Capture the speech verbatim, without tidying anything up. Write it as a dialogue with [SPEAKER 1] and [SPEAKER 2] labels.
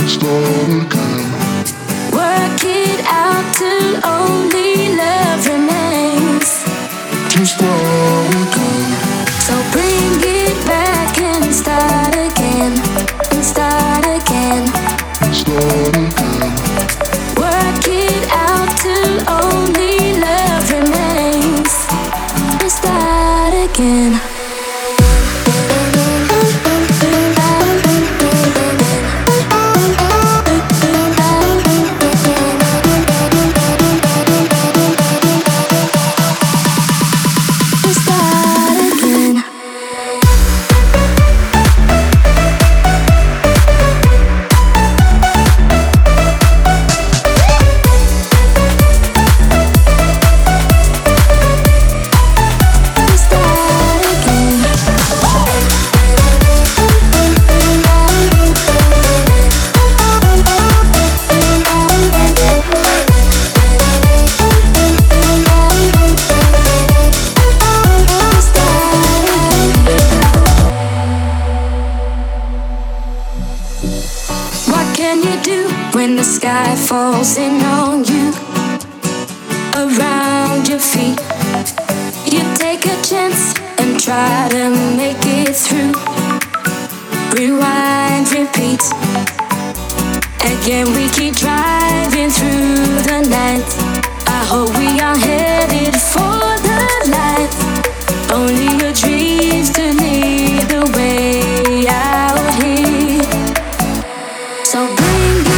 [SPEAKER 1] start again.
[SPEAKER 2] Work it out till only love remains.
[SPEAKER 1] To start again.
[SPEAKER 2] So bring it back and start again. And start again.
[SPEAKER 1] Start again.
[SPEAKER 2] Work it out till only love remains. And start again. When the sky falls in on you, around your feet, you take a chance and try to make it through. Rewind, repeat. Again we keep driving through the night. I hope we are headed for the light. Only your dreams to lead the way out here. So bring it